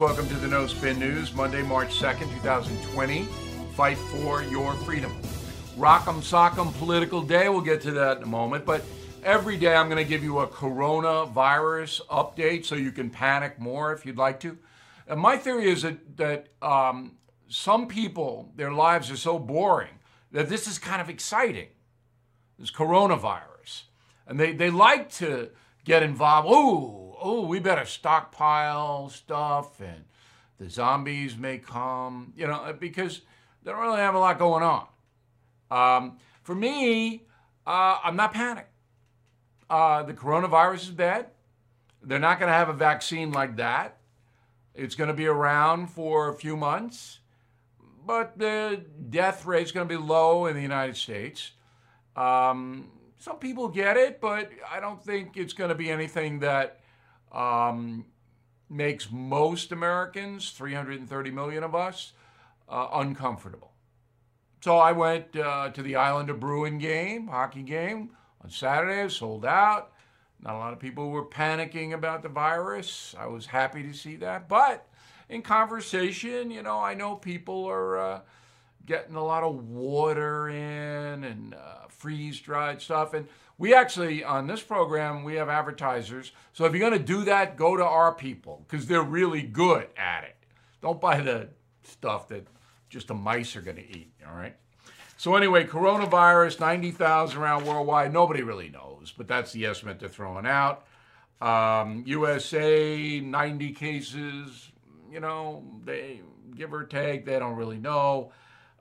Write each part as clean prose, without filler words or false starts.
Welcome to the No Spin News, Monday, March 2nd, 2020. Fight for your freedom. Rock'em sock'em political day. We'll get to that in a moment. But every day I'm going to give you a coronavirus update so you can panic more if you'd like to. And my theory is that some people, their lives are so boring that this is kind of exciting, this coronavirus. And they like to get involved. Oh, we better stockpile stuff and the zombies may come, because they don't really have a lot going on. For me, I'm not panicked. The coronavirus is bad. They're not going to have a vaccine like that. It's going to be around for a few months, but the death rate is going to be low in the United States. Some people get it, but I don't think it's going to be anything that makes most Americans, 330 million of us, uncomfortable. So I went to the Islander Bruin game, hockey game, on Saturday. Sold out. Not a lot of people were panicking about the virus. I was happy to see that. But in conversation, I know people are getting a lot of water in and freeze-dried stuff. And we actually, on this program, we have advertisers. So if you're going to do that, go to our people because they're really good at it. Don't buy the stuff that just the mice are going to eat, all right? So anyway, coronavirus, 90,000 around worldwide. Nobody really knows, but that's the estimate they're throwing out. USA, 90 cases, they give or take, they don't really know.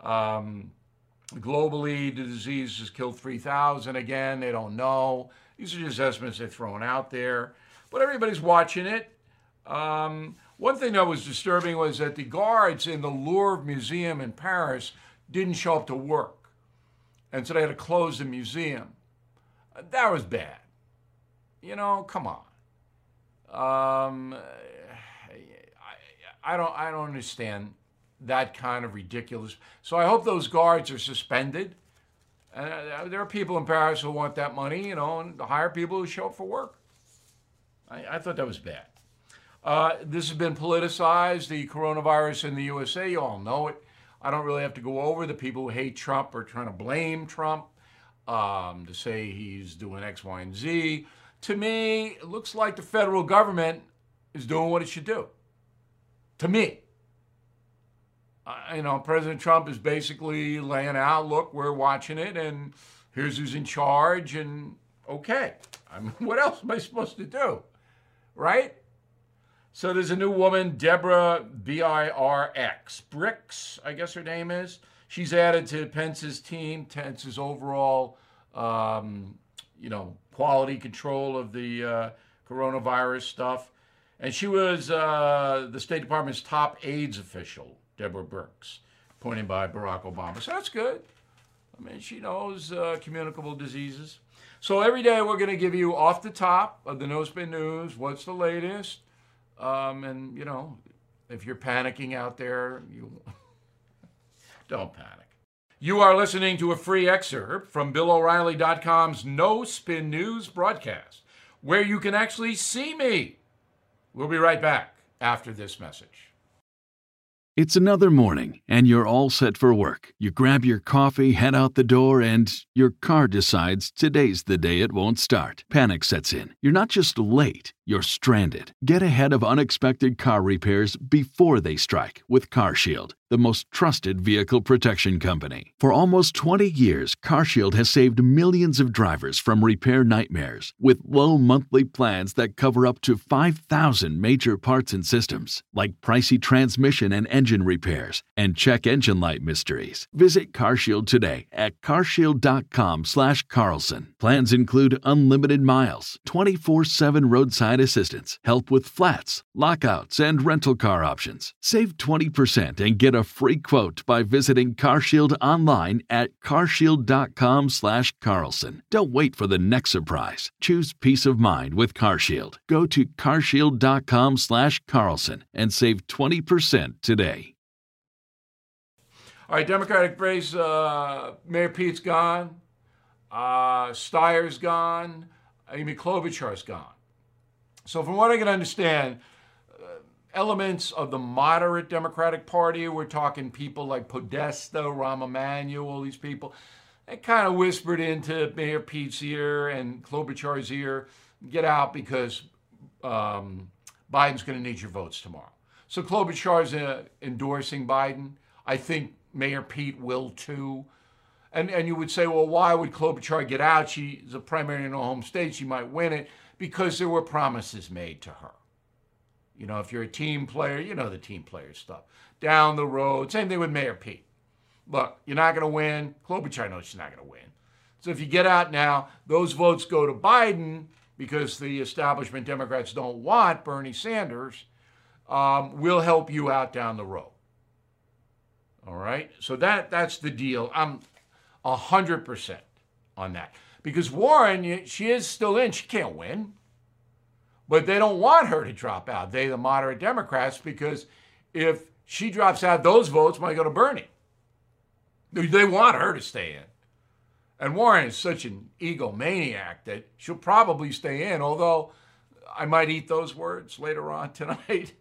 Globally, the disease has killed 3,000. Again, they don't know. These are just estimates they're throwing out there. But everybody's watching it. One thing that was disturbing was that the guards in the Louvre Museum in Paris didn't show up to work. And so they had to close the museum. That was bad. Come on. I don't understand that kind of ridiculous. So I hope those guards are suspended. There are people in Paris who want that money, and hire people who show up for work. I thought that was bad. This has been politicized, the coronavirus in the USA. You all know it. I don't really have to go over. The people who hate Trump are trying to blame Trump to say he's doing X, Y, and Z. To me, it looks like the federal government is doing what it should do. To me. President Trump is basically laying out, look, we're watching it, and here's who's in charge, and okay. What else am I supposed to do? Right? So there's a new woman, Deborah Birx, I guess her name is. She's added to Pence's team, Pence's overall, quality control of the coronavirus stuff. And she was the State Department's top AIDS official, Deborah Birx, appointed by Barack Obama. So that's good. She knows communicable diseases. So every day we're going to give you off the top of the No Spin News, what's the latest. And, if you're panicking out there, you don't panic. You are listening to a free excerpt from BillO'Reilly.com's No Spin News broadcast, where you can actually see me. We'll be right back after this message. It's another morning, and you're all set for work. You grab your coffee, head out the door, and your car decides today's the day it won't start. Panic sets in. You're not just late, you're stranded. Get ahead of unexpected car repairs before they strike with CarShield, the most trusted vehicle protection company. For almost 20 years, CarShield has saved millions of drivers from repair nightmares with low monthly plans that cover up to 5,000 major parts and systems, like pricey transmission and engine repairs and check engine light mysteries. Visit CarShield today at carshield.com/Carlson. Plans include unlimited miles, 24/7 roadside assistance, help with flats, lockouts, and rental car options. Save 20% and get a free quote by visiting CarShield online at carshield.com/Carlson. Don't wait for the next surprise. Choose peace of mind with CarShield. Go to carshield.com/Carlson and save 20% today. All right, Democratic race, Mayor Pete's gone. Steyer's gone. Amy Klobuchar's gone. So from what I can understand, elements of the moderate Democratic Party. We're talking people like Podesta, Rahm Emanuel, all these people. They kind of whispered into Mayor Pete's ear and Klobuchar's ear, get out because Biden's going to need your votes tomorrow. So Klobuchar's endorsing Biden. I think Mayor Pete will too. And you would say, well, why would Klobuchar get out? She's a primary in her home state. She might win it because there were promises made to her. You know, if you're a team player, you know the team player stuff. Down the road, same thing with Mayor Pete. Look, you're not going to win. Klobuchar knows she's not going to win. So if you get out now, those votes go to Biden because the establishment Democrats don't want Bernie Sanders. Will help you out down the road. All right? So that's the deal. I'm 100% on that. Because Warren, she is still in. She can't win. But they don't want her to drop out. They, the moderate Democrats, because if she drops out, those votes might go to Bernie. They want her to stay in. And Warren is such an egomaniac that she'll probably stay in, although I might eat those words later on tonight.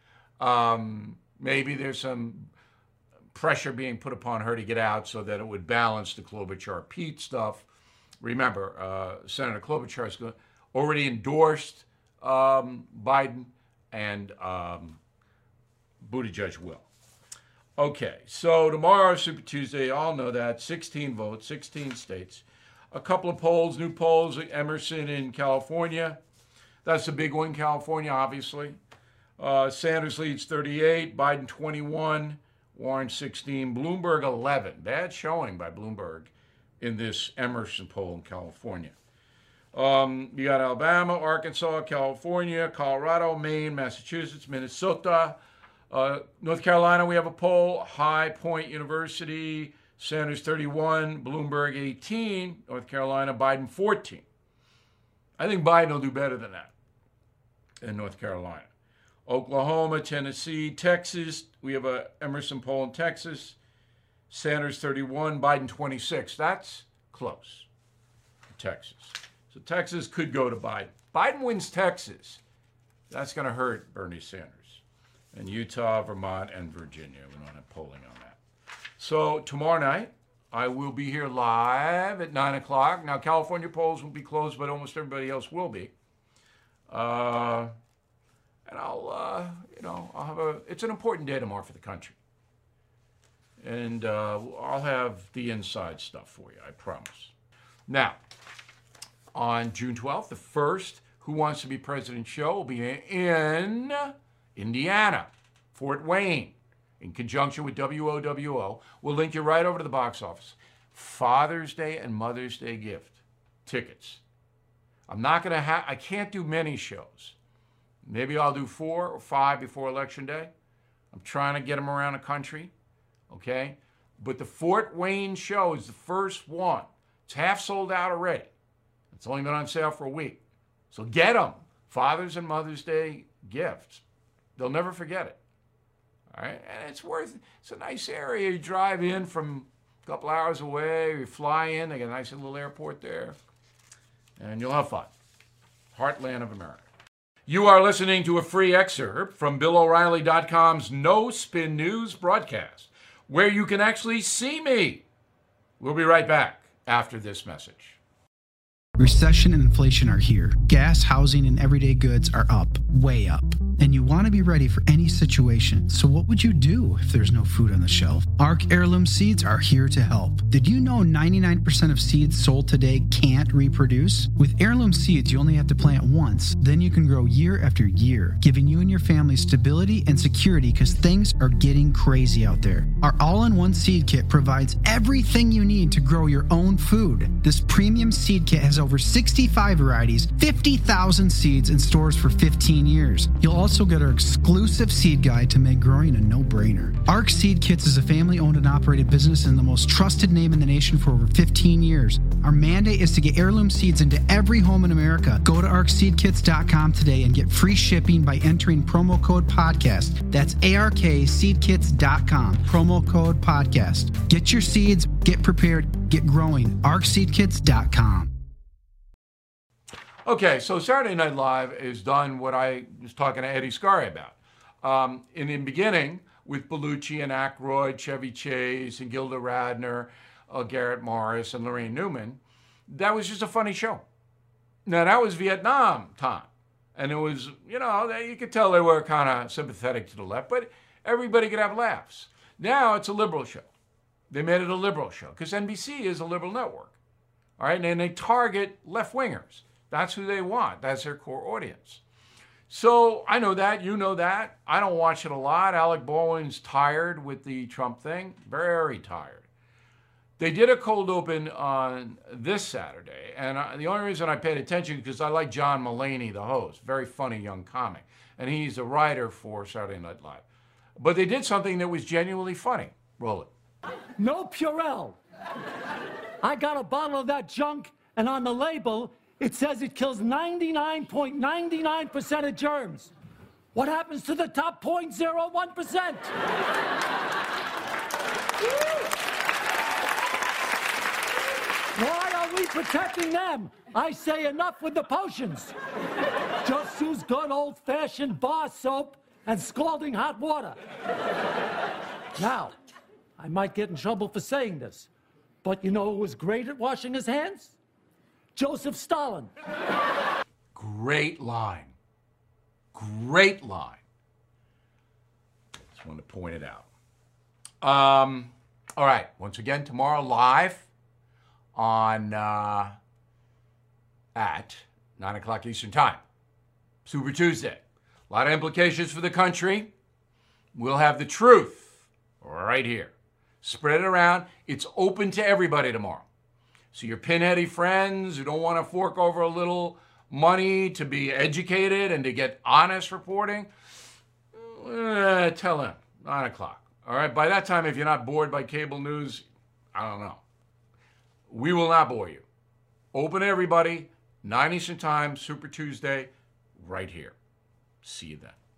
Maybe there's some pressure being put upon her to get out so that it would balance the Klobuchar-Pete stuff. Remember, Senator Klobuchar has already endorsed Biden, and Buttigieg will. Okay, so tomorrow, Super Tuesday, you all know that, 16 votes, 16 states. A couple of polls, new polls, Emerson in California. That's a big one, California, obviously. Sanders leads 38, Biden 21, Warren 16, Bloomberg 11. Bad showing by Bloomberg in this Emerson poll in California. You got Alabama, Arkansas, California, Colorado, Maine, Massachusetts, Minnesota. North Carolina, we have a poll. High Point University, Sanders 31, Bloomberg 18, North Carolina, Biden 14. I think Biden will do better than that in North Carolina. Oklahoma, Tennessee, Texas, we have a Emerson poll in Texas. Sanders 31, Biden 26. That's close. Texas. So Texas could go to Biden. Biden wins Texas. That's going to hurt Bernie Sanders. And Utah, Vermont, and Virginia. We don't have polling on that. So tomorrow night, I will be here live at 9 o'clock. Now, California polls will be closed, but almost everybody else will be. And I'll have it's an important day tomorrow for the country. And I'll have the inside stuff for you, I promise. Now, on June 12th, the first Who Wants to Be President show will be in Indiana, Fort Wayne, in conjunction with WOWO. We'll link you right over to the box office. Father's Day and Mother's Day gift tickets. I can't do many shows. Maybe I'll do 4 or 5 before Election Day. I'm trying to get them around the country, okay? But the Fort Wayne show is the first one. It's half sold out already. It's only been on sale for a week. So get them. Father's and Mother's Day gifts. They'll never forget it. All right? And it's a nice area. You drive in from a couple hours away, you fly in, they got a nice little airport there, and you'll have fun. Heartland of America. You are listening to a free excerpt from BillO'Reilly.com's No Spin News broadcast, where you can actually see me. We'll be right back after this message. Recession and inflation are here. Gas, housing, and everyday goods are up, way up. And you want to be ready for any situation. So what would you do if there's no food on the shelf? ARC Heirloom Seeds are here to help. Did you know 99% of seeds sold today can't reproduce? With Heirloom Seeds, you only have to plant once. Then you can grow year after year, giving you and your family stability and security because things are getting crazy out there. Our all-in-one seed kit provides everything you need to grow your own food. This premium seed kit has over 65 varieties, 50,000 seeds, and stores for 15 years. You'll also get our exclusive seed guide to make growing a no-brainer. ARC Seed Kits is a family-owned and operated business and the most trusted name in the nation for over 15 years. Our mandate is to get heirloom seeds into every home in America. Go to arcseedkits.com today and get free shipping by entering promo code podcast. That's ARKseedkits.com, promo code podcast. Get your seeds, get prepared, get growing. arcseedkits.com. Okay, so Saturday Night Live has done what I was talking to Eddie Scarry about. in the beginning with Bellucci and Aykroyd, Chevy Chase, and Gilda Radner, Garrett Morris, and Lorraine Newman. That was just a funny show. Now, that was Vietnam time. And it was, you could tell they were kind of sympathetic to the left, but everybody could have laughs. Now it's a liberal show. They made it a liberal show because NBC is a liberal network. All right, and they target left-wingers. That's who they want. That's their core audience. So I know that. You know that. I don't watch it a lot. Alec Baldwin's tired with the Trump thing. Very tired. They did a cold open on this Saturday, and the only reason I paid attention is because I like John Mulaney, the host, very funny young comic, and he's a writer for Saturday Night Live. But they did something that was genuinely funny. Roll it. No Purell. I got a bottle of that junk, and on the label, it says it kills 99.99% of germs. What happens to the top 0.01%? Why are we protecting them? I say enough with the potions. Just use good old-fashioned bar soap and scalding hot water. Now, I might get in trouble for saying this, but you know who was great at washing his hands? Joseph Stalin. Great line. Great line. Just wanted to point it out. All right. Once again, tomorrow live on at 9 o'clock Eastern Time. Super Tuesday. A lot of implications for the country. We'll have the truth right here. Spread it around. It's open to everybody tomorrow. So your pinheady friends who don't want to fork over a little money to be educated and to get honest reporting, tell them, 9 o'clock. All right, by that time, if you're not bored by cable news, I don't know. We will not bore you. Open to everybody, 9 Eastern Time, Super Tuesday, right here. See you then.